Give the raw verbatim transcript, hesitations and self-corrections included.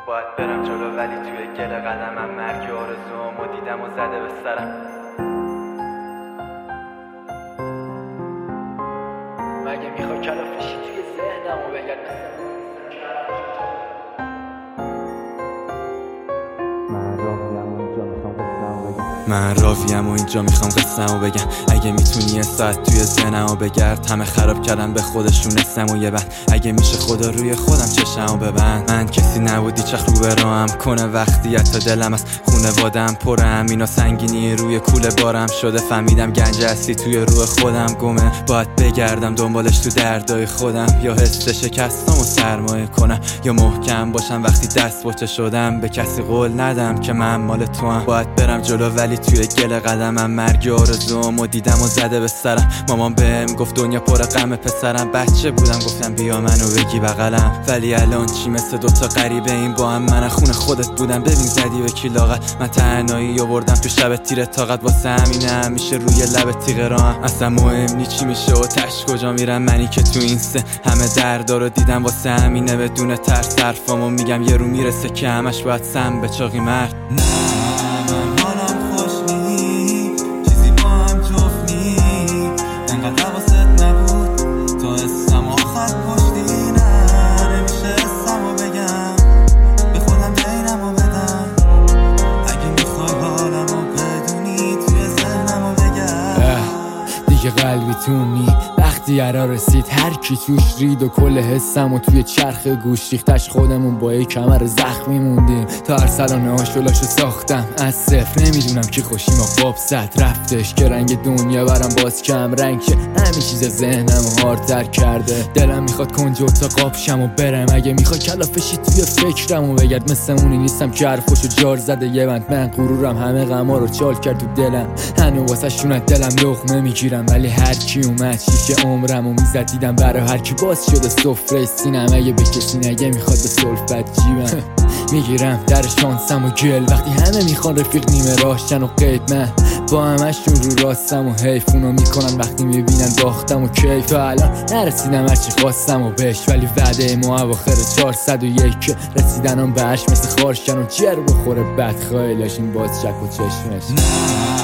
باید برم جلو ولی توی گل قدمم مرگ آرزوامو دیدم و زده به سرم. مگه میخوای کلافشی توی ذهنمو بگرد مثل من راویم و اینجا میخوام قصه‌مو بگم. اگه میتونی یه ساعت توی ذهنمو بگرد، همه خراب کردن به خودشون اسم و یه بند. اگه میشه خدا روی خودم چشمو ببند. من کسی نبودی چخ رو برام کنه وقتی حتی دلم از خونوادم پرم اینا سنگینی روی کوله بارم شده. فهمیدم گنج اصلی توی روح خودم گمه. باید بگردم دنبالش تو دردای خودم، یا حس شکستم و سرمایه کنم، یا محکم باشم وقتی دست بچه شدم. به کسی قول ندم که من مال تو هم. باید برم جلو ولی توی گل قدمم مرگ آرزوامو دیدم و زده به سرم. مامان بهم گفت دنیا پر غم پسرم. بچه بودم گفتم بیا منو بگی بغلم، ولی الان چی مثل دوتا غریبه این با هم. من خون خودت بودم ببین زدی به کی لاغت. من تنهایی آوردم تو شب تیر طاقت، واسه همینه همیشه روی لب تیغ راهم. اصلا مهم نی چی میشه و تش کجا میرم، منی که تو این سه همه دردا رو دیدم. واسه همینه بدون ترس حرفامو میگم، یه رو میرسه که همش باید سم به چاقی مرد. دیگه قلبی تو می وقتی یرا رسید هر کی توش رید و کل حسم و توی چرخ گوش ریختش. خودمون با یک کمر زخمی موندیم تا ارسلانه هاشولاشو ساختم از صفر. نمیدونم کی خوشیم و باب زد رفتش که رنگ دنیا برام باز کم رنگ شه. همین چیز ذهنمو هاردتر کرده. دلم میخواد کنج اتاق شم و برم. اگه میخوای کلافشی توی فکرمو بگرد، مثل اونی نیستم که حرفشو جار زده یه بند. من غرورم همه غما رو چال کرد تو دلم. هنو واسه شون دلم لقمه میگیرم، ولی هر کی اومد شیشه عمرمو میزد. دیدم برای هر کی باز شده سفره سینم. اگه به کسی نگه میخواد به سلفت جیبم میگیرم در شانسم و گل. وقتی همه میخوان رفیق نیمه راهشن و قید، من با همشون رو راستم و حیفونو میکنن وقتی میبینن باختم و کیف. تا الان نرسیدم هرچی خواستم و بهش، ولی وعده ما اواخر چهارصد و یک رسیدنم بهش مثل خارشن و جر بخوره بدخوایلاش این باز شک و چشمش.